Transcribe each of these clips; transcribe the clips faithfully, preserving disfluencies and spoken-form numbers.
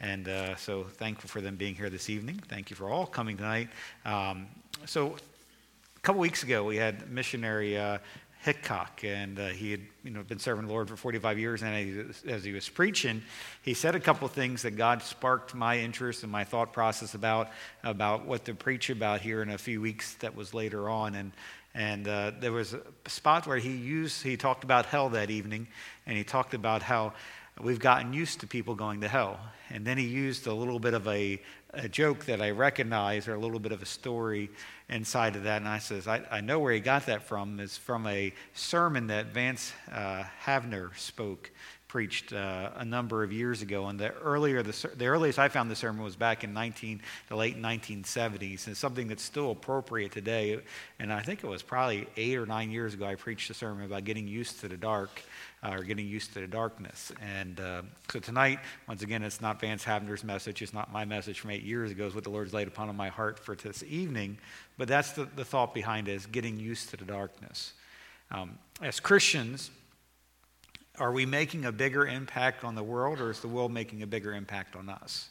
And uh, so thankful for them being here this evening. Thank you for all coming tonight. Um, so a couple weeks ago, we had missionary uh, Hickok, and uh, he had you know been serving the Lord for forty-five years, and as he, was, as he was preaching, he said a couple things that God sparked my interest and my thought process about about what to preach about here in a few weeks that was later on. And and uh, there was a spot where he used he talked about hell that evening, and he talked about how we've gotten used to people going to hell. And then he used a little bit of a, a joke that I recognize, or a little bit of a story inside of that. And I says, I, I know where he got that from. It's from a sermon that Vance uh, Havner spoke, preached uh, a number of years ago. And the earlier, the, the earliest I found the sermon was back in nineteen, the late nineteen seventies. And it's something that's still appropriate today. And I think it was probably eight or nine years ago I preached a sermon about getting used to the dark. Uh, or getting used to the darkness. And uh, so tonight, once again, it's not Vance Havner's message. It's not my message from eight years ago. It's what the Lord's laid upon my heart for this evening. But that's the, the thought behind it, is getting used to the darkness. Um, as Christians, are we making a bigger impact on the world, or is the world making a bigger impact on us?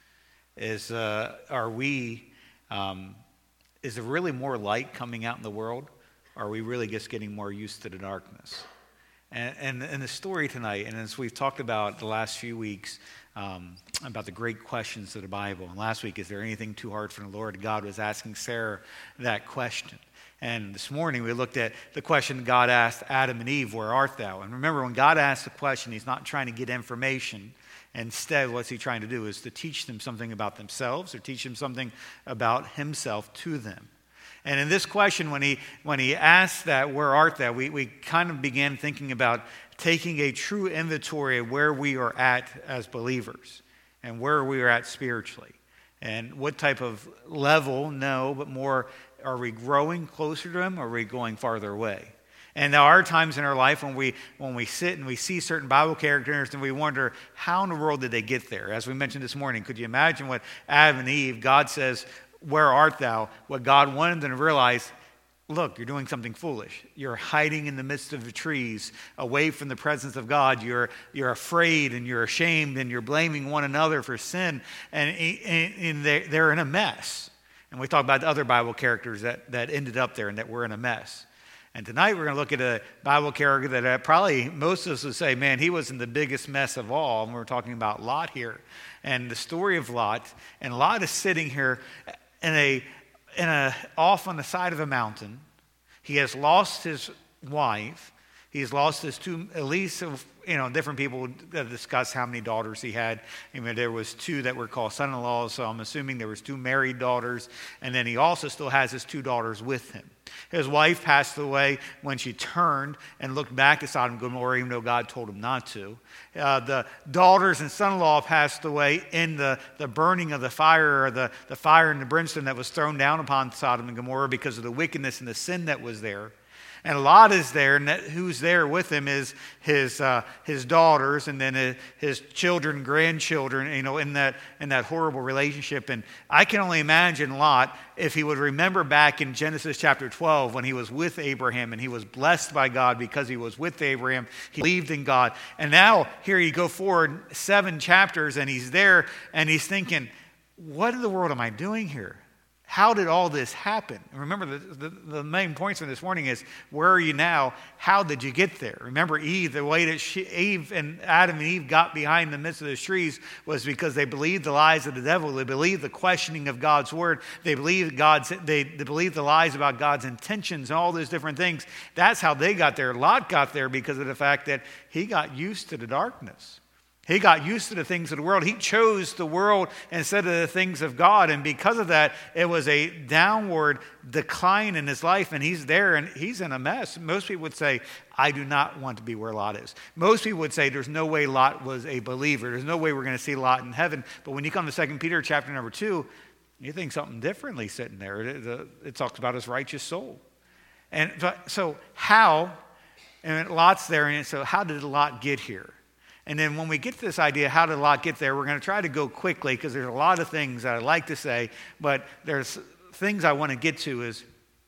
Is uh, are we? Um, is there really more light coming out in the world? Or are we really just getting more used to the darkness? And, and, and the story tonight, and as we've talked about the last few weeks, um, about the great questions of the Bible. And last week, is there anything too hard for the Lord? God was asking Sarah that question. And this morning, we looked at the question God asked Adam and Eve, where art thou? And remember, when God asks the question, he's not trying to get information. Instead, what's he trying to do is to teach them something about themselves, or teach them something about himself to them. And in this question, when he when he asked that, where art thou, we, we kind of began thinking about taking a true inventory of where we are at as believers and where we are at spiritually. And what type of level, no, but more, are we growing closer to him, or are we going farther away? And there are times in our life when we when we sit and we see certain Bible characters and we wonder, how in the world did they get there? As we mentioned this morning, could you imagine what Adam and Eve, God says, where art thou? What God wanted them to realize, look, you're doing something foolish. You're hiding in the midst of the trees, away from the presence of God. You're you're afraid and you're ashamed and you're blaming one another for sin. And, and, and they're in a mess. And we talk about the other Bible characters that, that ended up there and that were in a mess. And tonight we're going to look at a Bible character that uh, probably most of us would say, man, he was in the biggest mess of all. And we're talking about Lot here. And the story of Lot. And Lot is sitting here in a, in a, off on the side of a mountain. He has lost his wife. He's lost his two, at least, you know, different people discuss how many daughters he had. I mean, there was two that were called son-in-laws, so I'm assuming there was two married daughters. And then he also still has his two daughters with him. His wife passed away when she turned and looked back to Sodom and Gomorrah, even though God told him not to. Uh, the daughters and son-in-law passed away in the, the burning of the fire, or the, the fire and the brimstone that was thrown down upon Sodom and Gomorrah because of the wickedness and the sin that was there. And Lot is there, and that, who's there with him is his uh, his daughters, and then his, his children, grandchildren. You know, in that in that horrible relationship. And I can only imagine Lot, if he would remember back in Genesis chapter twelve, when he was with Abraham and he was blessed by God because he was with Abraham. He believed in God, and now here you go forward seven chapters, and he's there, and he's thinking, "What in the world am I doing here? How did all this happen?" And remember, the, the, the main points from this morning is, where are you now? How did you get there? Remember Eve, the way that she, Eve and Adam and Eve got behind the midst of those trees was because they believed the lies of the devil. They believed the questioning of God's word. They believed God's, they, they believed the lies about God's intentions and all those different things. That's how they got there. Lot got there because of the fact that he got used to the darkness. He got used to the things of the world. He chose the world instead of the things of God. And because of that, it was a downward decline in his life. And he's there and he's in a mess. Most people would say, I do not want to be where Lot is. Most people would say there's no way Lot was a believer. There's no way we're going to see Lot in heaven. But when you come to Second Peter chapter number two, you think something differently sitting there. It, it talks about his righteous soul. And so how, and Lot's there, and so how did Lot get here? And then when we get to this idea, how did Lot get there, we're going to try to go quickly because there's a lot of things that I'd like to say, but there's things I want to get to is,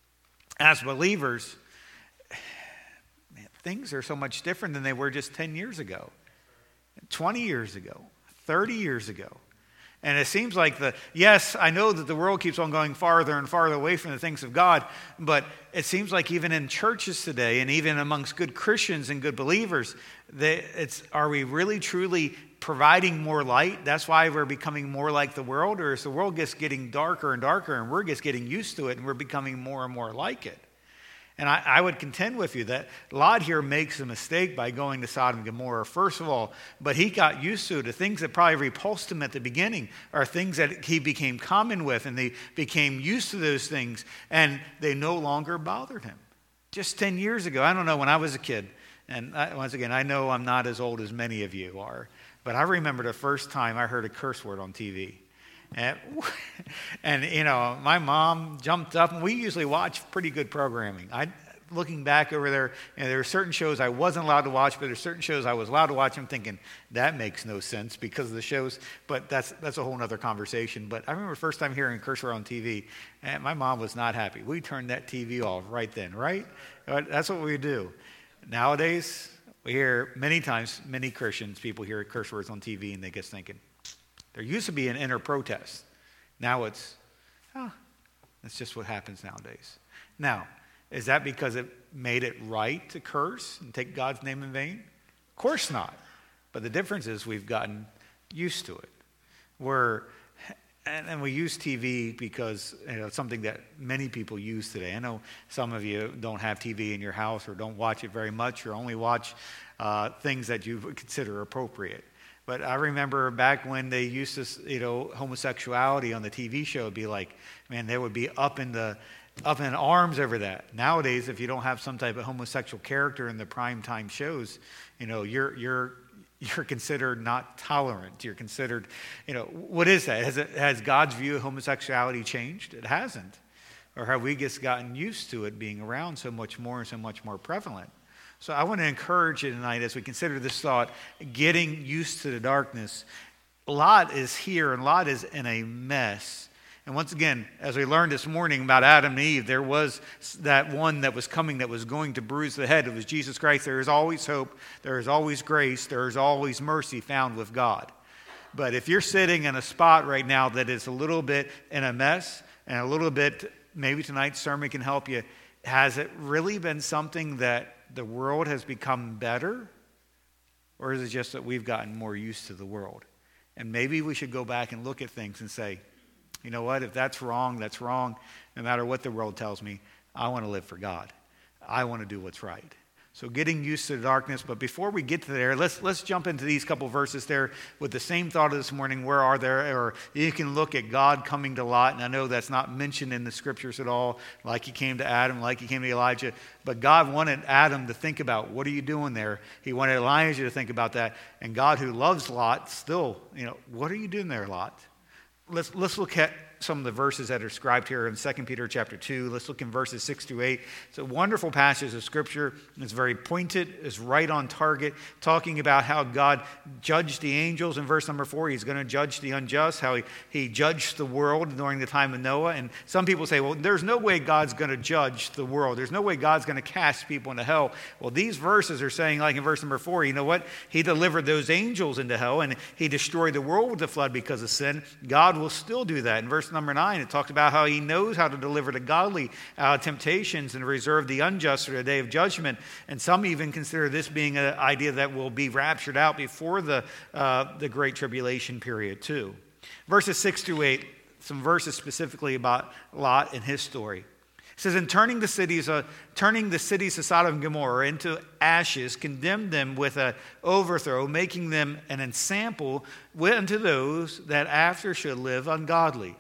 as believers, man, things are so much different than they were just ten years ago, twenty years ago, thirty years ago. And it seems like the, yes, I know that the world keeps on going farther and farther away from the things of God, but it seems like even in churches today and even amongst good Christians and good believers, that it's, are we really truly providing more light? That's why we're becoming more like the world, or is the world just getting darker and darker and we're just getting used to it and we're becoming more and more like it? And I, I would contend with you that Lot here makes a mistake by going to Sodom and Gomorrah, first of all, but he got used to it. The things that probably repulsed him at the beginning are things that he became common with, and they became used to those things, and they no longer bothered him. Just ten years ago, I don't know, when I was a kid, and I, once again, I know I'm not as old as many of you are, but I remember the first time I heard a curse word on T V. And, and, you know, my mom jumped up, and we usually watch pretty good programming. I, looking back over there, you know, there were certain shows I wasn't allowed to watch, but there were certain shows I was allowed to watch. I'm thinking, that makes no sense because of the shows, but that's that's a whole other conversation. But I remember the first time hearing curse word on T V, and my mom was not happy. We turned that T V off right then, right? That's what we do. Nowadays, we hear many times, many Christians, people hear curse words on T V, and they get thinking, there used to be an inner protest. Now it's, oh, that's just what happens nowadays. Now, is that because it made it right to curse and take God's name in vain? Of course not. But the difference is we've gotten used to it. We're, and, and we use T V because, you know, it's something that many people use today. I know some of you don't have T V in your house or don't watch it very much or only watch uh, things that you consider appropriate. But I remember back when they used to, you know, homosexuality on the T V show would be like, man, they would be up in the up in arms over that. Nowadays, if you don't have some type of homosexual character in the prime time shows, you know, you're you're you're considered not tolerant. You're considered, you know, what is that? Has it, has God's view of homosexuality changed? It hasn't. Or have we just gotten used to it being around so much more and so much more prevalent? So I want to encourage you tonight as we consider this thought, getting used to the darkness. Lot is here and Lot is in a mess. And once again, as we learned this morning about Adam and Eve, there was that one that was coming that was going to bruise the head. It was Jesus Christ. There is always hope. There is always grace. There is always mercy found with God. But if you're sitting in a spot right now that is a little bit in a mess and a little bit, maybe tonight's sermon can help you, has it really been something that the world has become better? Or is it just that we've gotten more used to the world? And maybe we should go back and look at things and say, you know what, if that's wrong, that's wrong. No matter what the world tells me, I want to live for God. I want to do what's right. So getting used to the darkness. But before we get to there, let's let's jump into these couple verses there with the same thought of this morning. Where are there? Or you can look at God coming to Lot. And I know that's not mentioned in the scriptures at all, like he came to Adam, like he came to Elijah. But God wanted Adam to think about, what are you doing there? He wanted Elijah to think about that. And God, who loves Lot, still, you know, what are you doing there, Lot? Let's let's look at some of the verses that are described here in Second Peter chapter two. Let's look in verses six to eight. It's a wonderful passage of Scripture. It's very pointed. It's right on target, talking about how God judged the angels in verse number four. He's going to judge the unjust, how he, he judged the world during the time of Noah. And some people say, well, there's no way God's going to judge the world. There's no way God's going to cast people into hell. Well, these verses are saying, like in verse number four, you know what? He delivered those angels into hell, and he destroyed the world with the flood because of sin. God will still do that. In verse number nine, it talked about how he knows how to deliver the godly out of temptations and reserve the unjust for the day of judgment. And some even consider this being an idea that will be raptured out before the uh, the great tribulation period too. Verses six through eight, some verses specifically about Lot and his story. It says, in turning the cities, uh, turning the cities of Sodom and Gomorrah into ashes, condemned them with an overthrow, making them an ensample unto those that after should live ungodly,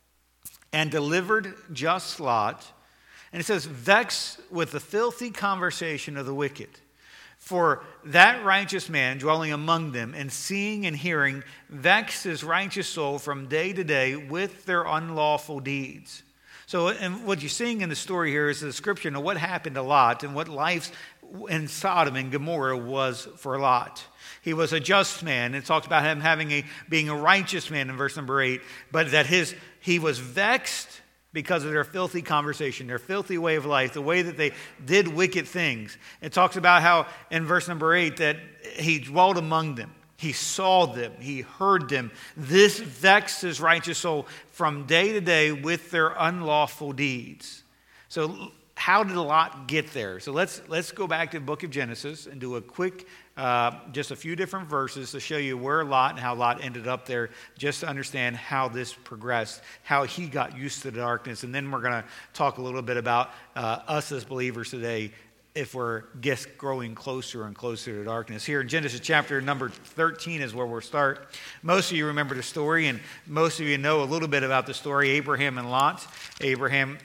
and delivered just Lot. And it says, vexed with the filthy conversation of the wicked. For that righteous man dwelling among them and seeing and hearing vexed his righteous soul from day to day with their unlawful deeds. So and what you're seeing in the story here is a description of what happened to Lot and what life in Sodom and Gomorrah was for Lot. He was a just man. It talks about him having a being a righteous man in verse number eight, but that his he was vexed because of their filthy conversation, their filthy way of life, the way that they did wicked things. It talks about how in verse number eight that he dwelled among them. He saw them. He heard them. This vexed his righteous soul from day to day with their unlawful deeds. So how did Lot get there? So let's let's go back to the book of Genesis and do a quick, uh, just a few different verses to show you where Lot and how Lot ended up there, just to understand how this progressed, how he got used to the darkness. And then we're going to talk a little bit about uh, us as believers today, if we're just growing closer and closer to darkness. Here in Genesis chapter number thirteen is where we'll start. Most of you remember the story, and most of you know a little bit about the story, Abraham and Lot. Abraham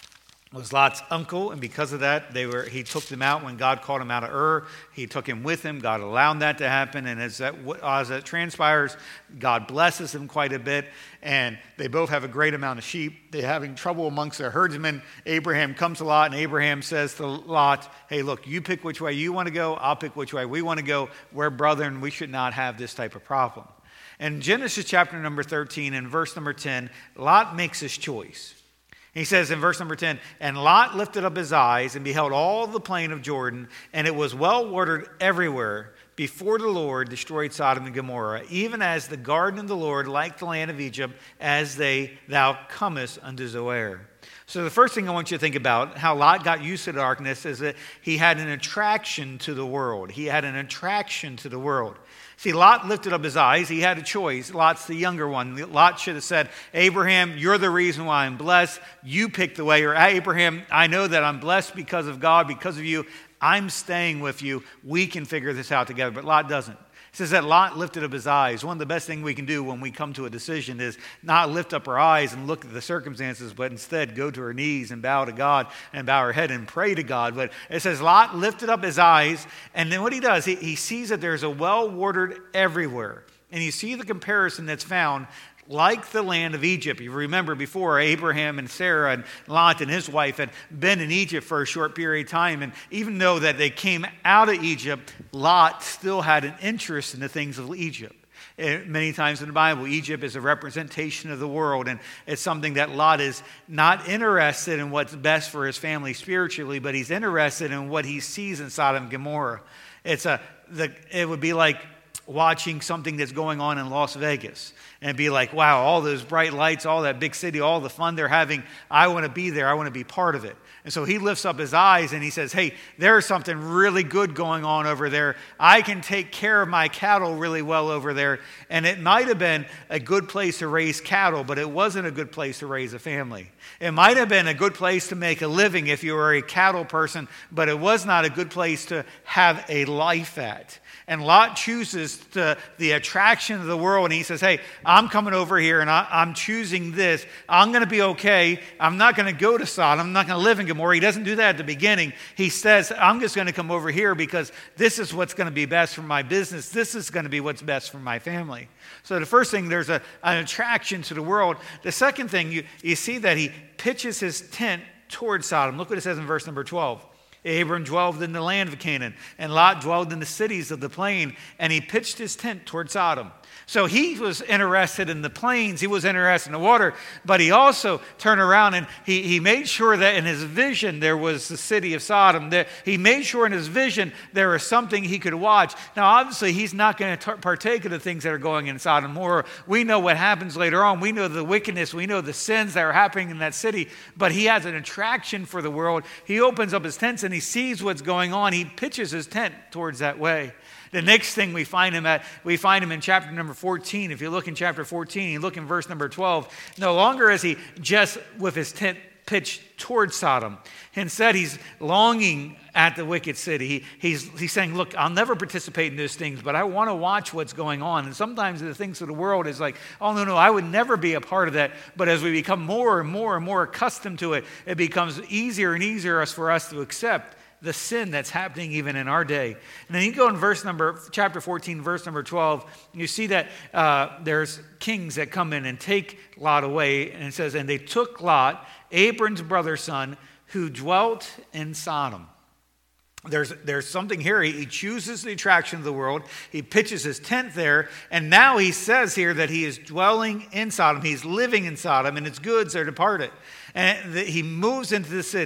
was Lot's uncle, and because of that, they were. He took them out when God called him out of Ur. He took him with him. God allowed that to happen, and as that, as that transpires, God blesses them quite a bit, and they both have a great amount of sheep. They're having trouble amongst their herdsmen. Abraham comes to Lot, and Abraham says to Lot, hey, look, you pick which way you want to go. I'll pick which way we want to go. We're brethren. We should not have this type of problem. In Genesis chapter number thirteen and verse number ten, Lot makes his choice. He says in verse number ten, and Lot lifted up his eyes and beheld all the plain of Jordan, and it was well watered everywhere before the Lord destroyed Sodom and Gomorrah, even as the garden of the Lord, like the land of Egypt, as they thou comest unto Zoar. So the first thing I want you to think about, how Lot got used to darkness, is that he had an attraction to the world. He had an attraction to the world. See, Lot lifted up his eyes. He had a choice. Lot's the younger one. Lot should have said, Abraham, you're the reason why I'm blessed. You pick the way. Or Abraham, I know that I'm blessed because of God, because of you. I'm staying with you. We can figure this out together. But Lot doesn't. It says that Lot lifted up his eyes. One of the best things we can do when we come to a decision is not lift up our eyes and look at the circumstances, but instead go to our knees and bow to God and bow our head and pray to God. But it says Lot lifted up his eyes, and then what he does, he, he sees that there's a well watered everywhere. And you see the comparison that's found like the land of Egypt. You remember before, Abraham and Sarah and Lot and his wife had been in Egypt for a short period of time. And even though that they came out of Egypt, Lot still had an interest in the things of Egypt. Many times in the Bible, Egypt is a representation of the world, and it's something that Lot is not interested in what's best for his family spiritually, but he's interested in what he sees in Sodom and Gomorrah. It's a, the, it would be like watching something that's going on in Las Vegas and be like, wow, all those bright lights, all that big city, all the fun they're having, I want to be there. I want to be part of it. And so he lifts up his eyes and he says, hey, there's something really good going on over there. I can take care of my cattle really well over there. And it might have been a good place to raise cattle, but it wasn't a good place to raise a family. It might have been a good place to make a living if you were a cattle person, but it was not a good place to have a life at. And Lot chooses to, the attraction of the world, and he says, hey, I'm coming over here, and I, I'm choosing this. I'm going to be okay. I'm not going to go to Sodom. I'm not going to live in Gomorrah. He doesn't do that at the beginning. He says, I'm just going to come over here because this is what's going to be best for my business. This is going to be what's best for my family. So the first thing, there's a, an attraction to the world. The second thing, you, you see that he pitches his tent towards Sodom. Look what it says in verse number twelve. Abram dwelled in the land of Canaan, and Lot dwelled in the cities of the plain, and he pitched his tent toward Sodom. So he was interested in the plains, he was interested in the water, but he also turned around and he, he made sure that in his vision there was the city of Sodom. That he made sure in his vision there was something he could watch. Now obviously he's not going to partake of the things that are going in Sodom and Gomorrah. We know what happens later on. We know the wickedness, we know the sins that are happening in that city, but he has an attraction for the world. He opens up his tents and he sees what's going on. He pitches his tent towards that way. The next thing we find him at, we find him in chapter number fourteen. If you look in chapter fourteen, you look in verse number twelve. No longer is he just with his tent pitched towards Sodom. Instead, he's longing at the wicked city. He, he's, he's saying, look, I'll never participate in those things, but I want to watch what's going on. And sometimes the things of the world is like, oh, no, no, I would never be a part of that. But as we become more and more and more accustomed to it, it becomes easier and easier for us to accept the sin that's happening even in our day. And then you go in verse number, chapter fourteen, verse number twelve, you see that uh, there's kings that come in and take Lot away. And it says, and they took Lot, Abram's brother's son, who dwelt in Sodom. There's, there's something here. He, he chooses the attraction of the world. He pitches his tent there. And now he says here that he is dwelling in Sodom. He's living in Sodom, and his goods are departed. And the, he moves into the city.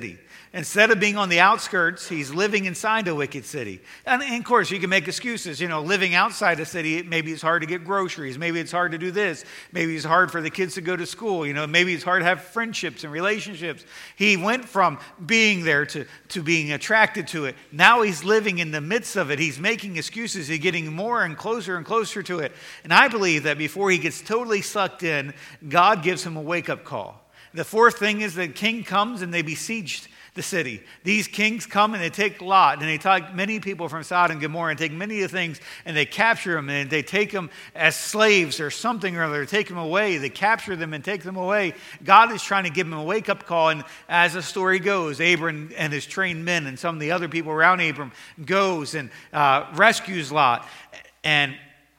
Instead of being on the outskirts, he's living inside a wicked city. And, and of course, you can make excuses. You know, living outside a city, maybe it's hard to get groceries. Maybe it's hard to do this. Maybe it's hard for the kids to go to school. You know, maybe it's hard to have friendships and relationships. He went from being there to, to being attracted to it. Now he's living in the midst of it. He's making excuses. He's getting more and closer and closer to it. And I believe that before he gets totally sucked in, God gives him a wake-up call. The fourth thing is the king comes and they besieged the city. These kings come and they take Lot, and they take many people from Sodom and Gomorrah and take many of the things, and they capture them, and they take them as slaves or something or other. They take them away. They capture them and take them away. God is trying to give them a wake-up call, and as the story goes, Abram and his trained men and some of the other people around Abram goes and uh, rescues Lot. And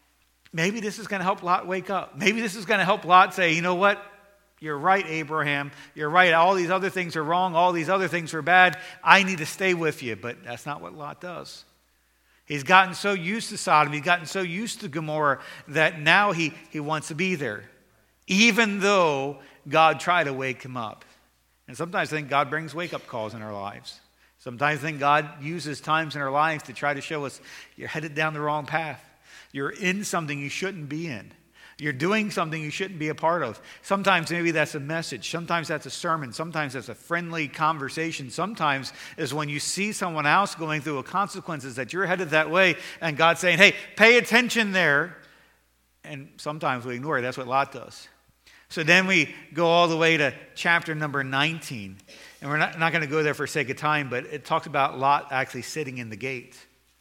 maybe this is going to help Lot wake up. Maybe this is going to help Lot say, you know what? You're right, Abraham. You're right. All these other things are wrong. All these other things are bad. I need to stay with you. But that's not what Lot does. He's gotten so used to Sodom. He's gotten so used to Gomorrah that now he, he wants to be there, even though God tried to wake him up. And sometimes I think God brings wake-up calls in our lives. Sometimes I think God uses times in our lives to try to show us you're headed down the wrong path. You're in something you shouldn't be in. You're doing something you shouldn't be a part of. Sometimes maybe that's a message. Sometimes that's a sermon. Sometimes that's a friendly conversation. Sometimes is when you see someone else going through a consequences that you're headed that way, and God's saying, hey, pay attention there. And sometimes we ignore it. That's what Lot does. So then we go all the way to chapter number nineteen. And we're not, not going to go there for sake of time, but it talks about Lot actually sitting in the gate.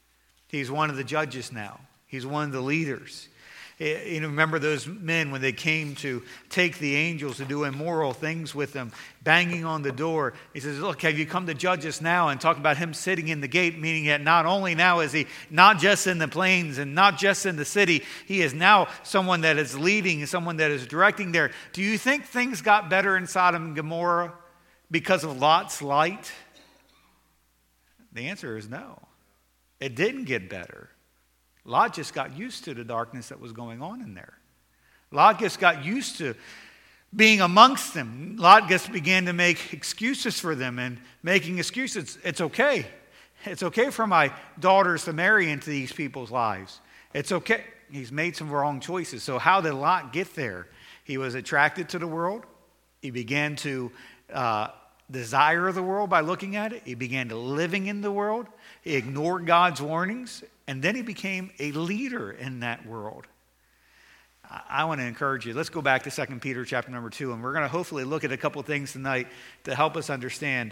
He's one of the judges now. He's one of the leaders. You know, remember those men when they came to take the angels to do immoral things with them, banging on the door. He says, look, have you come to judge us now? And talk about him sitting in the gate, meaning that not only now is he not just in the plains and not just in the city, he is now someone that is leading, someone that is directing there. Do you think things got better in Sodom and Gomorrah because of Lot's light? The answer is no. It didn't get better. Lot just got used to the darkness that was going on in there. Lot just got used to being amongst them. Lot just began to make excuses for them and making excuses. It's okay. It's okay for my daughters to marry into these people's lives. It's okay. He's made some wrong choices. So how did Lot get there? He was attracted to the world. He began to uh, desire the world by looking at it. He began to living in the world. He ignored God's warnings. And then he became a leader in that world. I, I want to encourage you. Let's go back to Second Peter chapter number two. And we're going to hopefully look at a couple of things tonight to help us understand.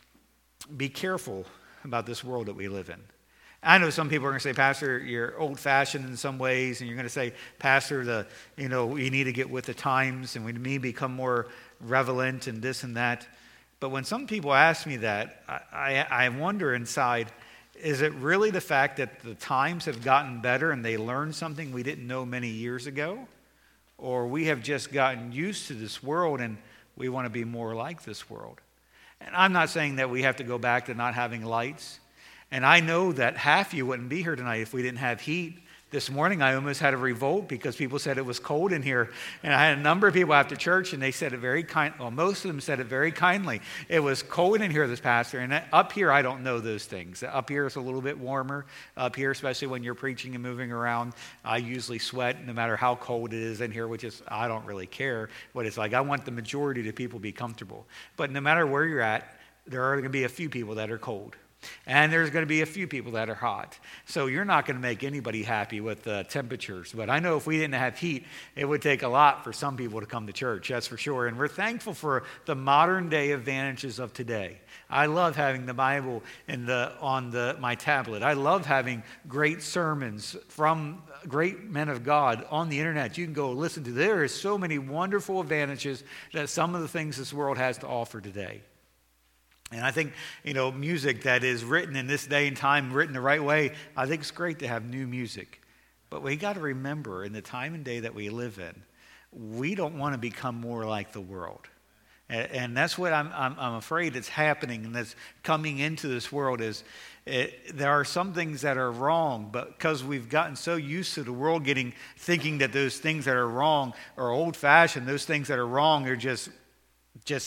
Be careful about this world that we live in. I know some people are going to say, Pastor, you're old-fashioned in some ways. And you're going to say, Pastor, the you know, we need to get with the times. And we need to become more relevant and this and that. But when some people ask me that, I, I, I wonder inside, is it really the fact that the times have gotten better and they learned something we didn't know many years ago? Or we have just gotten used to this world and we want to be more like this world? And I'm not saying that we have to go back to not having lights. And I know that half you wouldn't be here tonight if we didn't have heat. This morning I almost had a revolt because people said it was cold in here. And I had a number of people after church and they said it very kind. Well, most of them said it very kindly. It was cold in here, this pastor. And up here, I don't know those things. Up here it's a little bit warmer. Up here, especially when you're preaching and moving around, I usually sweat no matter how cold it is in here, which is, I don't really care what it's like. I want the majority of the people to be comfortable. But no matter where you're at, there are going to be a few people that are cold. And there's going to be a few people that are hot. So you're not going to make anybody happy with the temperatures. But I know if we didn't have heat, it would take a lot for some people to come to church, that's for sure. And we're thankful for the modern day advantages of today. I love having the Bible in the, on the, my tablet. I love having great sermons from great men of God on the internet. You can go listen to. There is so many wonderful advantages that some of the things this world has to offer today. And I think, you know, music that is written in this day and time, written the right way, I think it's great to have new music. But we got to remember, in the time and day that we live in, we don't want to become more like the world. And, and that's what I'm, I'm, I'm afraid is happening and that's coming into this world is it, there are some things that are wrong, but because we've gotten so used to the world getting, thinking that those things that are wrong are old-fashioned, those things that are wrong are just, just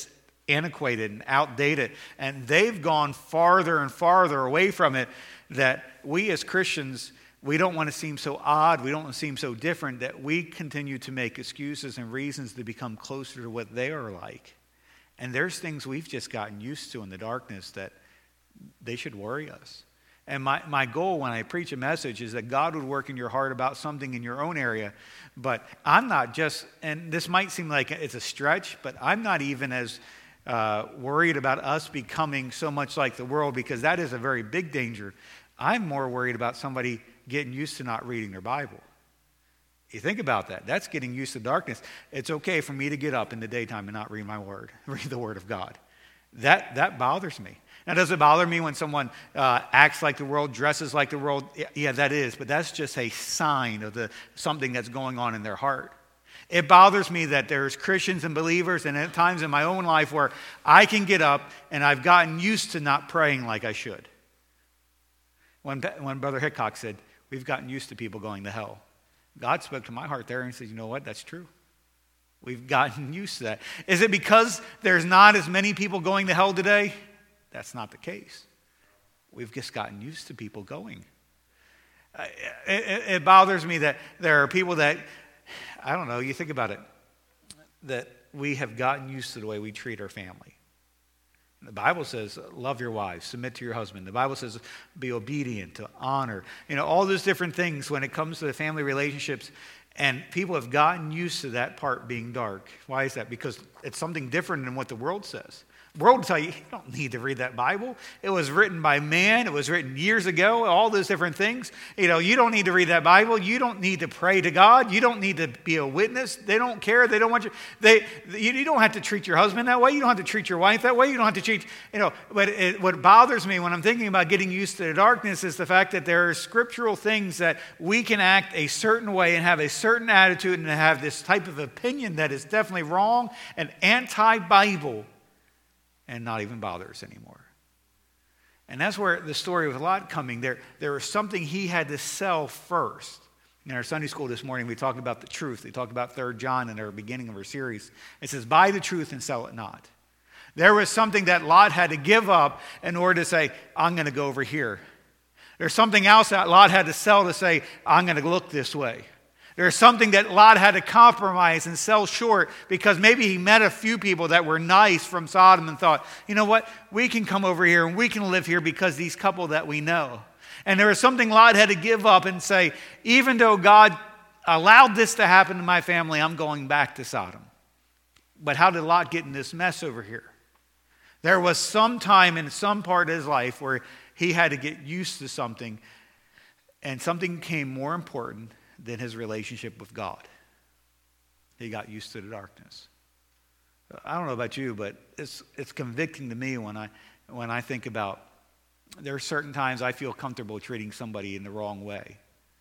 antiquated and outdated, and they've gone farther and farther away from it, that we as Christians, we don't want to seem so odd, we don't want to seem so different, that we continue to make excuses and reasons to become closer to what they are like. And there's things we've just gotten used to in the darkness that they should worry us. And my, my goal when I preach a message is that God would work in your heart about something in your own area. But I'm not just, and this might seem like it's a stretch, but I'm not even as uh, worried about us becoming so much like the world, because that is a very big danger. I'm more worried about somebody getting used to not reading their Bible. You think about that. That's getting used to darkness. It's okay for me to get up in the daytime and not read my word, read the word of God. That, that bothers me. Now, does it bother me when someone uh, acts like the world, dresses like the world? Yeah, that is, but that's just a sign of the something that's going on in their heart. It bothers me that there's Christians and believers, and at times in my own life where I can get up and I've gotten used to not praying like I should. When, when Brother Hickok said, we've gotten used to people going to hell, God spoke to my heart there and said, you know what, that's true. We've gotten used to that. Is it because there's not as many people going to hell today? That's not the case. We've just gotten used to people going. Uh, it, it bothers me that there are people that, I don't know, you think about it, that we have gotten used to the way we treat our family. The Bible says, love your wives, submit to your husband. The Bible says, be obedient, to honor. You know, all those different things when it comes to the family relationships. And people have gotten used to that part being dark. Why is that? Because it's something different than what the world says. The world will tell you, you don't need to read that Bible. It was written by man. It was written years ago, all those different things. You know, you don't need to read that Bible. You don't need to pray to God. You don't need to be a witness. They don't care. They don't want you. They, you, you don't have to treat your husband that way. You don't have to treat your wife that way. You don't have to treat, you know, but it, what bothers me when I'm thinking about getting used to the darkness is the fact that there are scriptural things that we can act a certain way and have a certain attitude and have this type of opinion that is definitely wrong and anti-Bible, and not even bother us anymore. And that's where the story with Lot coming, there, there was something he had to sell first. In our Sunday school this morning, we talked about the truth. We talked about Third John in our beginning of our series. It says, buy the truth and sell it not. There was something that Lot had to give up in order to say, I'm going to go over here. There's something else that Lot had to sell to say, I'm going to look this way. There's something that Lot had to compromise and sell short because maybe he met a few people that were nice from Sodom and thought, you know what, we can come over here and we can live here because these couple that we know. And there was something Lot had to give up and say, even though God allowed this to happen to my family, I'm going back to Sodom. But how did Lot get in this mess over here? There was some time in some part of his life where he had to get used to something, and something became more important than his relationship with God. He got used to the darkness. I don't know about you, but it's it's convicting to me when I when I think about, there are certain times I feel comfortable treating somebody in the wrong way.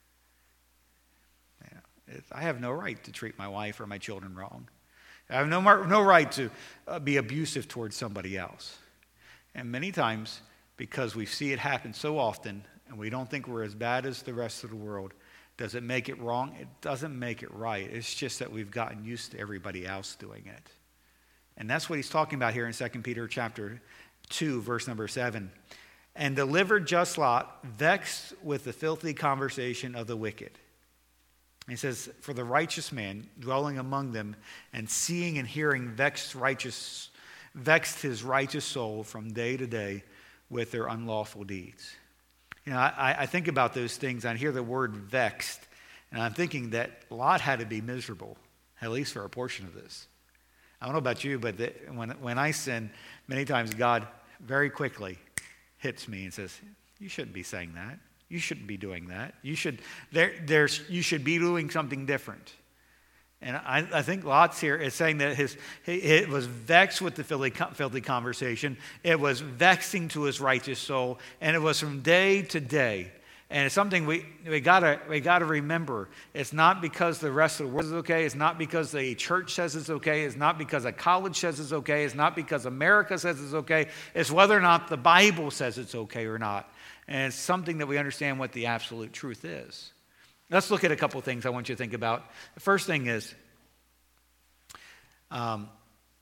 Yeah, it, I have no right to treat my wife or my children wrong. I have no no right to uh, be abusive towards somebody else. And many times, because we see it happen so often, and we don't think we're as bad as the rest of the world, does it make it wrong? It doesn't make it right. It's just that we've gotten used to everybody else doing it. And that's what he's talking about here in Second Peter chapter two, verse number seven. And delivered just Lot, vexed with the filthy conversation of the wicked. He says, for the righteous man dwelling among them and seeing and hearing vexed righteous, vexed his righteous soul from day to day with their unlawful deeds. You know, I, I think about those things. I hear the word vexed, and I'm thinking that Lot had to be miserable, at least for a portion of this. I don't know about you, but the, when when I sin, many times God very quickly hits me and says, "You shouldn't be saying that. You shouldn't be doing that. You should there there's you should be doing something different." And I, I think Lot's here is saying that his he, it was vexed with the filthy, filthy conversation. It was vexing to his righteous soul, and it was from day to day. And it's something we we gotta we gotta remember. It's not because the rest of the world is okay. It's not because the church says it's okay. It's not because a college says it's okay. It's not because America says it's okay. It's whether or not the Bible says it's okay or not. And it's something that we understand what the absolute truth is. Let's look at a couple of things I want you to think about. The first thing is, um,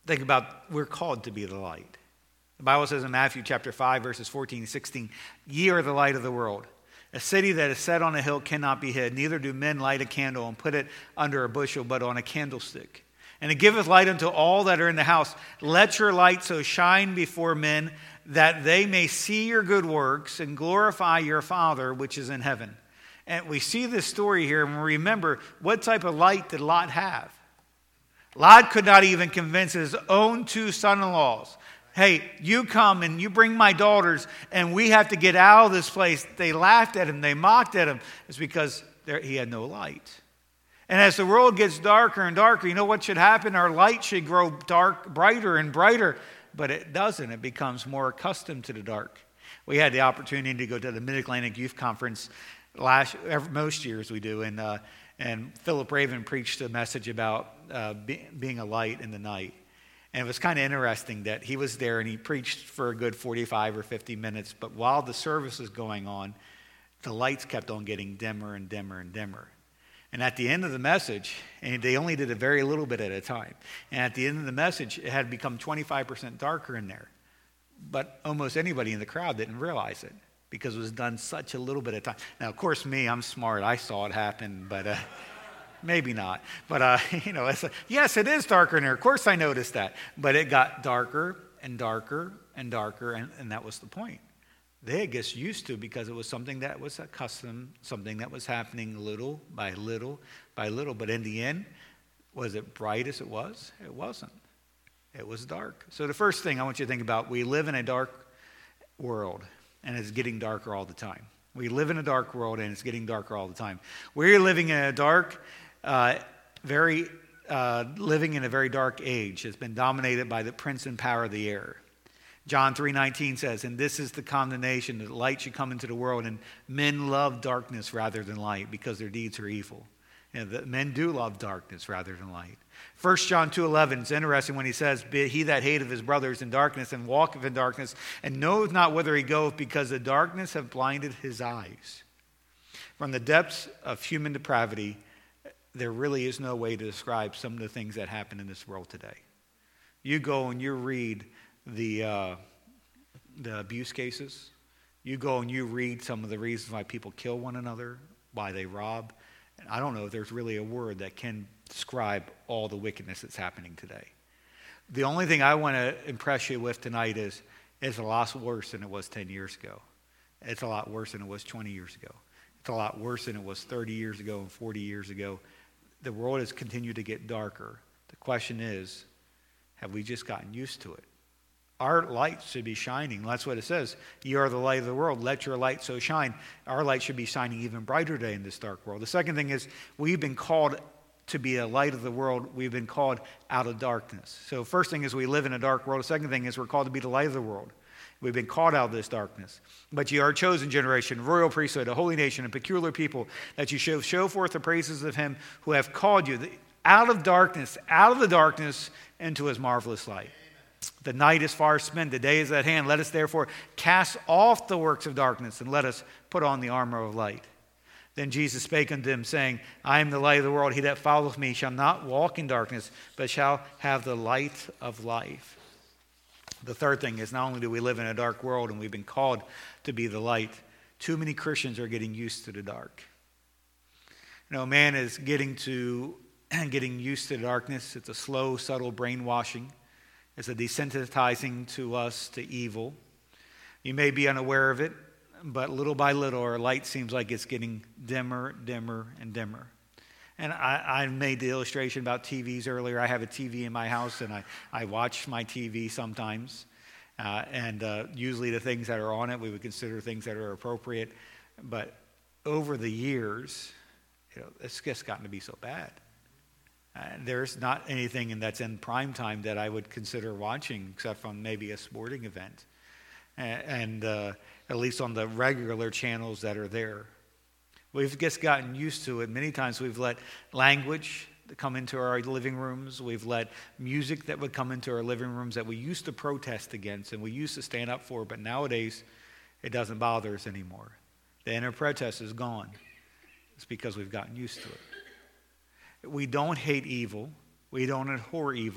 think about, we're called to be the light. The Bible says in Matthew chapter five, verses fourteen and sixteen, ye are the light of the world. A city that is set on a hill cannot be hid. Neither do men light a candle and put it under a bushel, but on a candlestick. And it giveth light unto all that are in the house. Let your light so shine before men that they may see your good works and glorify your Father which is in heaven. And we see this story here and we remember, what type of light did Lot have? Lot could not even convince his own two son-in-laws, hey, you come and you bring my daughters and we have to get out of this place. They laughed at him. They mocked at him. It's because there, he had no light. And as the world gets darker and darker, you know what should happen? Our light should grow dark, brighter and brighter. But it doesn't. It becomes more accustomed to the dark. We had the opportunity to go to the Mid-Atlantic Youth Conference last, most years we do. And, uh, and Philip Raven preached a message about uh, be, being a light in the night. And it was kind of interesting that he was there and he preached for a good forty-five or fifty minutes. But while the service was going on, the lights kept on getting dimmer and dimmer and dimmer. And at the end of the message, and they only did a very little bit at a time. And at the end of the message, it had become twenty-five percent darker in there. But almost anybody in the crowd didn't realize it because it was done such a little bit at a time. Now, of course, me, I'm smart. I saw it happen, but... Uh, Maybe not. But, uh, you know, it's like, yes, it is darker in there. Of course I noticed that. But it got darker and darker and darker, and, and that was the point. They had get used to it because it was something that was accustomed, something that was happening little by little by little. But in the end, was it bright as it was? It wasn't. It was dark. So the first thing I want you to think about, we live in a dark world, and it's getting darker all the time. We live in a dark world, and it's getting darker all the time. We're living in a dark Uh, very uh, living in a very dark age. It's been dominated by the prince and power of the air. John three nineteen says, and this is the condemnation, that light should come into the world, and men love darkness rather than light because their deeds are evil. And the, men do love darkness rather than light. First John two eleven, it's interesting when he says, he that hateth his brothers in darkness and walketh in darkness and knoweth not whither he goeth, because the darkness have blinded his eyes. From the depths of human depravity, there really is no way to describe some of the things that happen in this world today. You go and you read the uh, the abuse cases. You go and you read some of the reasons why people kill one another, why they rob. And I don't know if there's really a word that can describe all the wickedness that's happening today. The only thing I want to impress you with tonight is it's a lot worse than it was ten years ago. It's a lot worse than it was twenty years ago. It's a lot worse than it was thirty years ago and forty years ago. The world has continued to get darker. The question is, have we just gotten used to it? Our light should be shining. That's what it says. You are the light of the world. Let your light so shine. Our light should be shining even brighter today in this dark world. The second thing is, we've been called to be a light of the world. We've been called out of darkness. So first thing is we live in a dark world. The second thing is we're called to be the light of the world. We've been called out of this darkness. But ye are a chosen generation, royal priesthood, a holy nation, a peculiar people, that you show, show forth the praises of him who have called you out of darkness, out of the darkness, into his marvelous light. The night is far spent, the day is at hand. Let us therefore cast off the works of darkness, and let us put on the armor of light. Then Jesus spake unto him, saying, I am the light of the world. He that followeth me shall not walk in darkness, but shall have the light of life. The third thing is, not only do we live in a dark world and we've been called to be the light, too many Christians are getting used to the dark. You know, man is getting to getting used to the darkness. It's a slow, subtle brainwashing. It's a desensitizing to us to evil. You may be unaware of it, but little by little, our light seems like it's getting dimmer, dimmer, and dimmer. And I, I made the illustration about T Vs earlier. I have a T V in my house, and I, I watch my T V sometimes. Uh, and uh, usually the things that are on it, we would consider things that are appropriate. But over the years, you know, it's just gotten to be so bad. Uh, there's not anything that's in prime time that I would consider watching, except from maybe a sporting event. And, and uh, at least on the regular channels that are there. We've just gotten used to it. Many times we've let language come into our living rooms. We've let music that would come into our living rooms that we used to protest against and we used to stand up for, but nowadays it doesn't bother us anymore. The inner protest is gone. It's because we've gotten used to it. We don't hate evil. We don't abhor evil.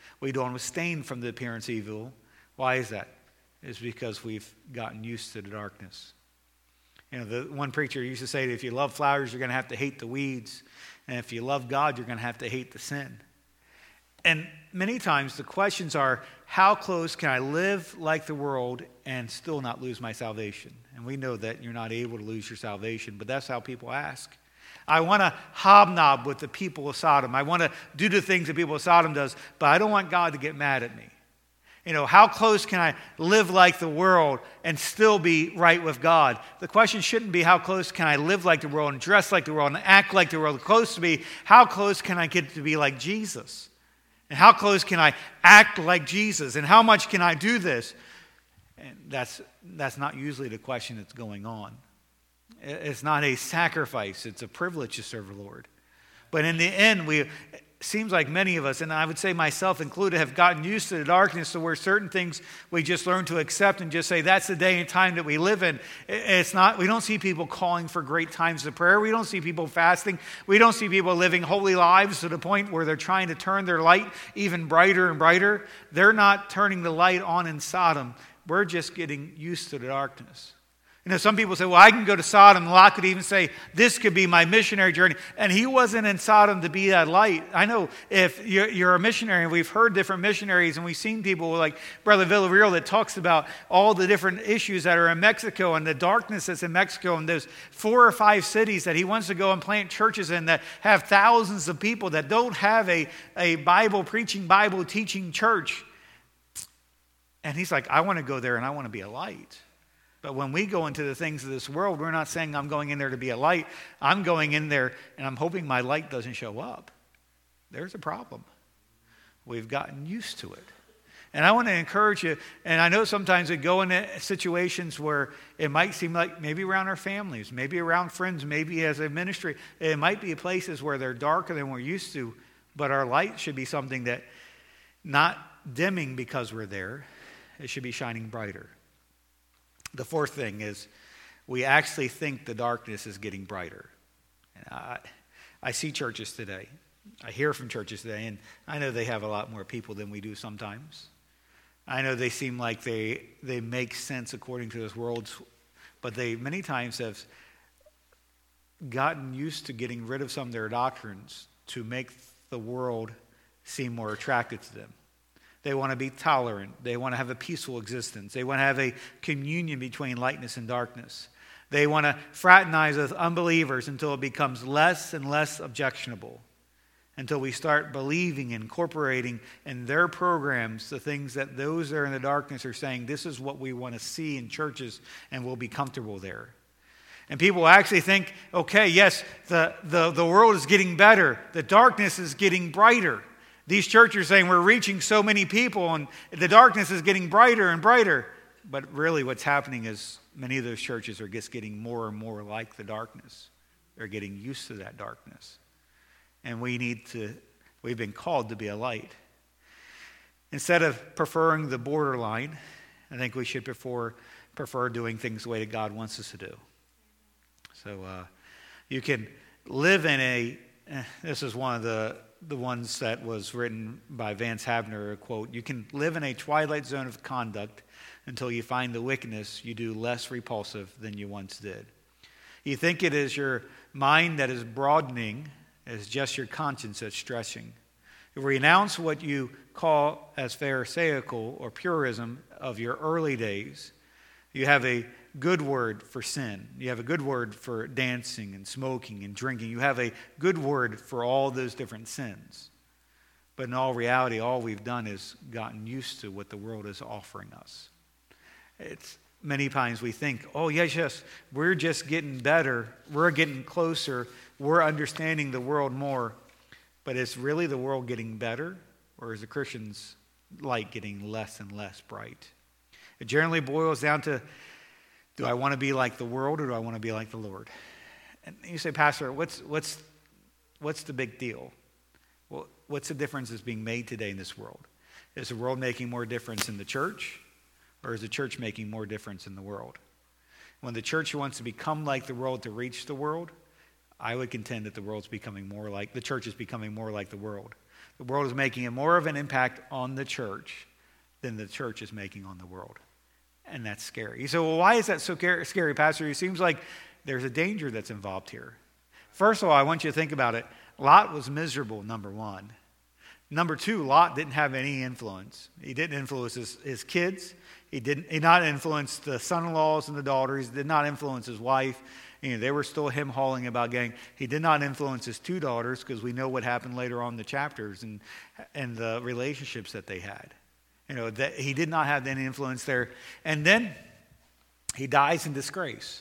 We don't abstain from the appearance of evil. Why is that? It's because we've gotten used to the darkness. You know, the one preacher used to say that if you love flowers, you're going to have to hate the weeds. And if you love God, you're going to have to hate the sin. And many times the questions are, how close can I live like the world and still not lose my salvation? And we know that you're not able to lose your salvation, but that's how people ask. I want to hobnob with the people of Sodom. I want to do the things the people of Sodom does, but I don't want God to get mad at me. You know, how close can I live like the world and still be right with God? The question shouldn't be how close can I live like the world and dress like the world and act like the world. Close to be, how close can I get to be like Jesus? And how close can I act like Jesus? And how much can I do this? And that's, that's not usually the question that's going on. It's not a sacrifice. It's a privilege to serve the Lord. But in the end, we... It seems like many of us, and I would say myself included, have gotten used to the darkness to where certain things we just learn to accept and just say that's the day and time that we live in. It's not. We don't see people calling for great times of prayer. We don't see people fasting. We don't see people living holy lives to the point where they're trying to turn their light even brighter and brighter. They're not turning the light on in Sodom. We're just getting used to the darkness. You know, some people say, well, I can go to Sodom. Lot could even say, this could be my missionary journey. And he wasn't in Sodom to be that light. I know if you're, you're a missionary, and we've heard different missionaries, and we've seen people like Brother Villarreal that talks about all the different issues that are in Mexico and the darkness that's in Mexico and those four or five cities that he wants to go and plant churches in that have thousands of people that don't have a, a Bible preaching, Bible teaching church. And he's like, I want to go there and I want to be a light. But when we go into the things of this world, we're not saying I'm going in there to be a light. I'm going in there and I'm hoping my light doesn't show up. There's a problem. We've gotten used to it. And I want to encourage you, and I know sometimes we go into situations where it might seem like maybe around our families, maybe around friends, maybe as a ministry, it might be places where they're darker than we're used to, but our light should be something that not dimming because we're there. It should be shining brighter. The fourth thing is we actually think the darkness is getting brighter. And I, I see churches today. I hear from churches today, and I know they have a lot more people than we do sometimes. I know they seem like they they make sense according to this world, but they many times have gotten used to getting rid of some of their doctrines to make the world seem more attractive to them. They want to be tolerant. They want to have a peaceful existence. They want to have a communion between lightness and darkness. They want to fraternize with unbelievers until it becomes less and less objectionable, until we start believing, incorporating in their programs the things that those that are in the darkness are saying, this is what we want to see in churches, and we'll be comfortable there. And people actually think, okay, yes, the, the, the world is getting better. The darkness is getting brighter. These churches are saying we're reaching so many people and the darkness is getting brighter and brighter. But really what's happening is many of those churches are just getting more and more like the darkness. They're getting used to that darkness. And we need to, we've been called to be a light. Instead of preferring the borderline, I think we should prefer, prefer doing things the way that God wants us to do. So uh, you can live in a, eh, this is one of the the ones that was written by Vance Havner, a quote, you can live in a twilight zone of conduct until you find the wickedness you do less repulsive than you once did. You think it is your mind that is broadening, it's just your conscience that's stretching. You renounce what you call as pharisaical or purism of your early days. You have a good word for sin. You have a good word for dancing and smoking and drinking. You have a good word for all those different sins. But in all reality, all we've done is gotten used to what the world is offering us. It's many times we think, oh, yes, yes, we're just getting better. We're getting closer. We're understanding the world more. But is really the world getting better? Or is the Christian's light getting less and less bright? It generally boils down to, do I want to be like the world or do I want to be like the Lord? And you say, Pastor, what's what's what's the big deal? Well, what's the difference that's being made today in this world? Is the world making more difference in the church, or is the church making more difference in the world? When the church wants to become like the world to reach the world, I would contend that the world's becoming more like, the church is becoming more like the world. The world is making more of an impact on the church than the church is making on the world. And that's scary. You say, well, why is that so scary, Pastor? It seems like there's a danger that's involved here. First of all, I want you to think about it. Lot was miserable, number one. Number two, Lot didn't have any influence. He didn't influence his, his kids. He didn't he not influence the son-in-laws and the daughters. He did not influence his wife. You know, they were still him-hawing about gang. He did not influence his two daughters, because we know what happened later on in the chapters and, and the relationships that they had. You know, that he did not have any influence there. And then he dies in disgrace.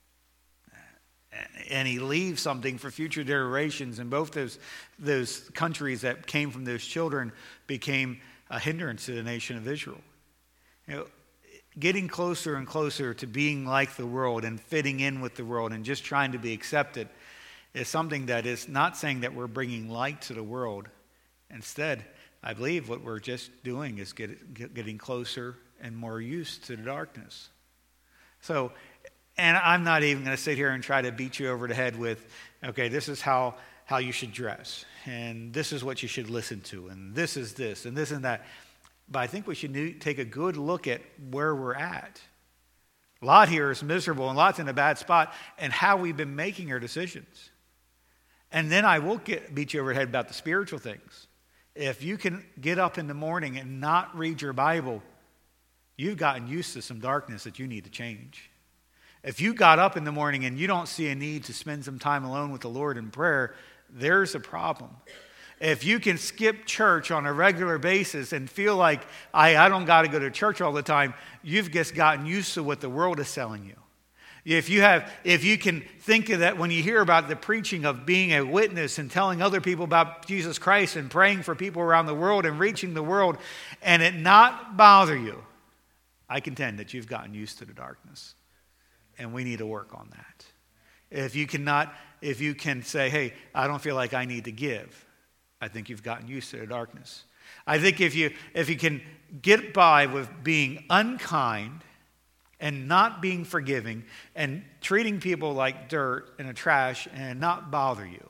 And he leaves something for future generations. And both those, those countries that came from those children became a hindrance to the nation of Israel. You know, getting closer and closer to being like the world and fitting in with the world and just trying to be accepted is something that is not saying that we're bringing light to the world. Instead, I believe what we're just doing is get, get, getting closer and more used to the darkness. So, and I'm not even going to sit here and try to beat you over the head with, okay, this is how, how you should dress, and this is what you should listen to, and this is this, and this and that. But I think we should new, take a good look at where we're at. Lot here is miserable, and Lot's in a bad spot, and how we've been making our decisions. And then I will get, beat you over the head about the spiritual things. If you can get up in the morning and not read your Bible, you've gotten used to some darkness that you need to change. If you got up in the morning and you don't see a need to spend some time alone with the Lord in prayer, there's a problem. If you can skip church on a regular basis and feel like, I, I don't got to go to church all the time, you've just gotten used to what the world is selling you. If you have, if you can think of that when you hear about the preaching of being a witness and telling other people about Jesus Christ and praying for people around the world and reaching the world, and it not bother you, I contend that you've gotten used to the darkness. And we need to work on that. If you cannot, if you can say, hey, I don't feel like I need to give, I think you've gotten used to the darkness. I think if you if you can get by with being unkind and not being forgiving and treating people like dirt and a trash and not bother you,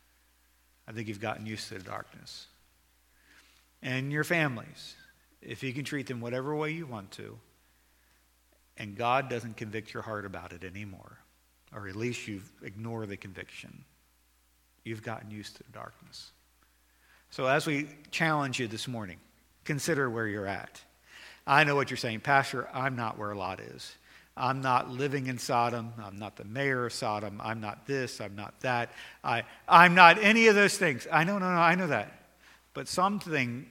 I think you've gotten used to the darkness. And your families, if you can treat them whatever way you want to, and God doesn't convict your heart about it anymore, or at least you ignore the conviction, you've gotten used to the darkness. So as we challenge you this morning, consider where you're at. I know what you're saying, Pastor, I'm not where Lot is. I'm not living in Sodom. I'm not the mayor of Sodom. I'm not this. I'm not that. I, I'm not any of those things. I know, no, no, I know that. But something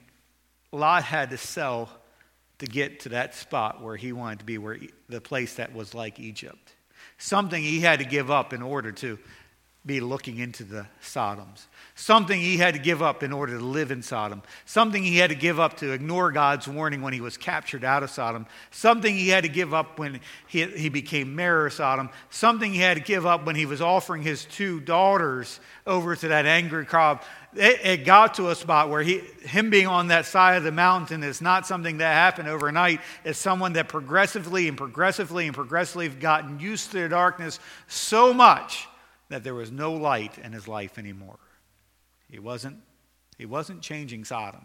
Lot had to sell to get to that spot where he wanted to be, where the place that was like Egypt. Something he had to give up in order to be looking into the Sodoms. Something he had to give up in order to live in Sodom. Something he had to give up to ignore God's warning when he was captured out of Sodom. Something he had to give up when he, he became mayor of Sodom. Something he had to give up when he was offering his two daughters over to that angry crowd. It, it got to a spot where he, him being on that side of the mountain is not something that happened overnight. It's someone that progressively and progressively and progressively have gotten used to the darkness so much that there was no light in his life anymore. He wasn't, he wasn't changing Sodom.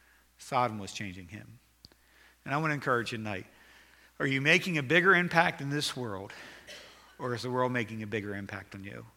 Sodom was changing him. And I want to encourage you tonight, are you making a bigger impact in this world, or is the world making a bigger impact on you?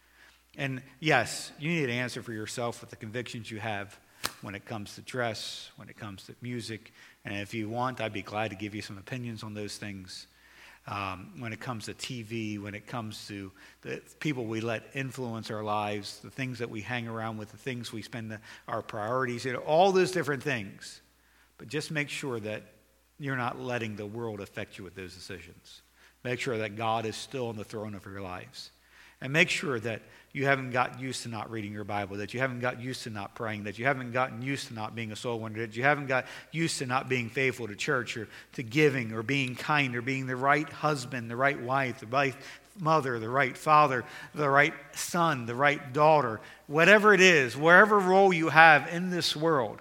And yes, you need to answer for yourself with the convictions you have when it comes to dress, when it comes to music. And if you want, I'd be glad to give you some opinions on those things. Um, when it comes to T V, when it comes to the people we let influence our lives, the things that we hang around with, the things we spend the, our priorities, you know, all those different things. But just make sure that you're not letting the world affect you with those decisions. Make sure that God is still on the throne of your lives. And make sure that you haven't gotten used to not reading your Bible, that you haven't gotten used to not praying, that you haven't gotten used to not being a soul winner, that you haven't got used to not being faithful to church or to giving or being kind or being the right husband, the right wife, the right mother, the right father, the right son, the right daughter. Whatever it is, wherever role you have in this world,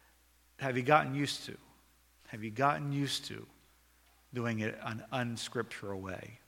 have you gotten used to? Have you gotten used to doing it an unscriptural way?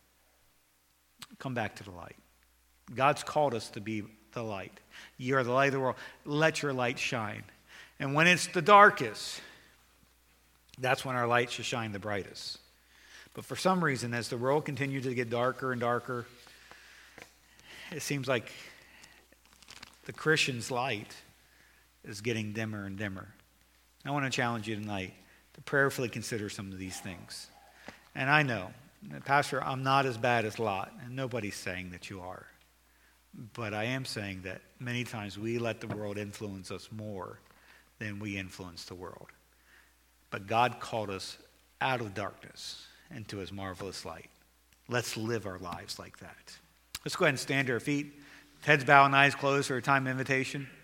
Come back to the light. God's called us to be the light. You are the light of the world. Let your light shine. And when it's the darkest, that's when our light should shine the brightest. But for some reason, as the world continues to get darker and darker, it seems like the Christian's light is getting dimmer and dimmer. I want to challenge you tonight to prayerfully consider some of these things. And I know, Pastor, I'm not as bad as Lot, and nobody's saying that you are. But I am saying that many times we let the world influence us more than we influence the world. But God called us out of darkness into his marvelous light. Let's live our lives like that. Let's go ahead and stand to our feet. Heads bowed and eyes closed for a time of invitation.